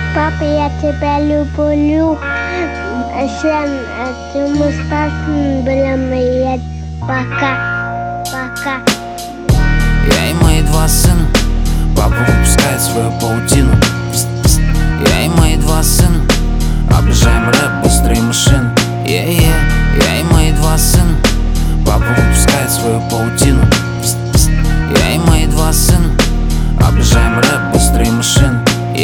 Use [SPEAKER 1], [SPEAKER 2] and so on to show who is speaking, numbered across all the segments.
[SPEAKER 1] Папа, я тебя люблю. Сын, ты Мустафин, блин, я пока.
[SPEAKER 2] Я и мои два сына, папа выпускает свою паутину. Я и мои два сына обожаем рэп, быстрые машины. Я и мои два сына, папа выпускает свою паутину. Я и мои два сына обожаем рэп, быстрые машины.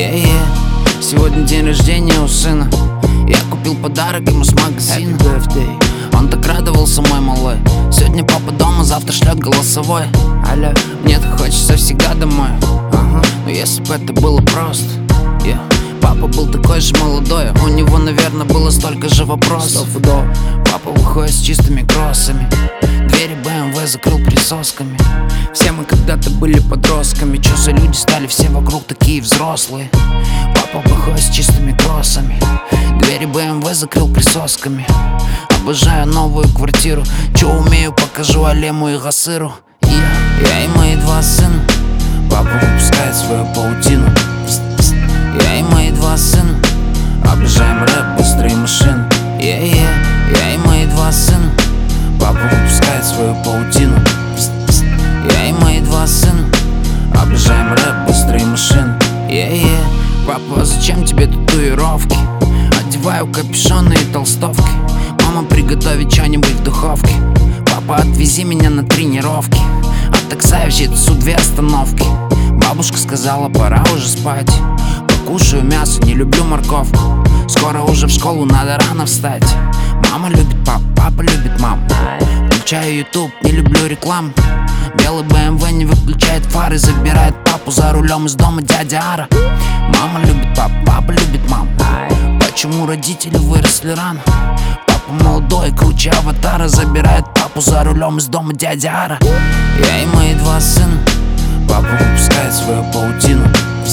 [SPEAKER 2] Сегодня день рождения у сына. Я купил подарок ему с магазина. Он так радовался, мой малой. Сегодня папа дома, завтра шлет голосовой. Алло, мне-то хочется всегда домой. Но если бы это было просто, папа был такой же молодой. У него, наверное, было столько же вопросов. Папа выходит с чистыми кроссами, двери BMW закрыл присосками. Все мы когда-то были подростками. Чё за люди стали все вокруг такие взрослые? Папа выходит с чистыми кроссами, двери BMW закрыл присосками. Обожаю новую квартиру. Чё умею, покажу Алему и Гасыру. Я и мои два сына, папа выпускает свою паутину. Я и мои два сына обожаем рэп, быстрые машины. Я и мои два сына, папа выпускает свою паутину. Я и мои два сына обожаем рэп, быстрые машины. Папа, зачем тебе татуировки? Одеваю капюшоны и толстовки. Мама, приготовить что-нибудь в духовке. Папа, отвези меня на тренировки. От такса в Житцу 2 остановки. Бабушка сказала, пора уже спать. Покушаю мясо, не люблю морковку. Скоро уже в школу, надо рано встать. Мама любит папу, папа любит маму. Включаю YouTube, не люблю рекламу. Белый BMW не выключает фары, забирает папу за рулем из дома дядя Ара. Мама любит папу, папа любит маму. Почему родители выросли рано? Папа молодой, круче аватара, забирает папу за рулем из дома дядя Ара. Я и мои два сына, папа выпускает свою паутину.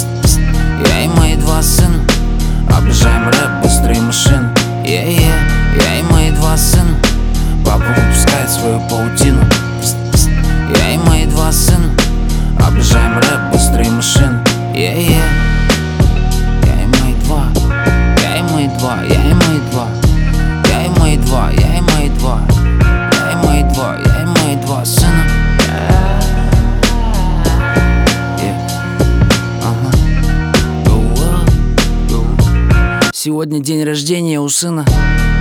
[SPEAKER 2] Я и мои два сына обожаем рэп, быстрые машины. Я и мои два сына, папа выпускает свою паутину. Я и мои два сына обожаем рэп, быстрые машины. Я и мои два, я и мои два, я и мои два, я и мои два, я и мои два, я и мои два, я и мои два сына. Сегодня день рождения у сына.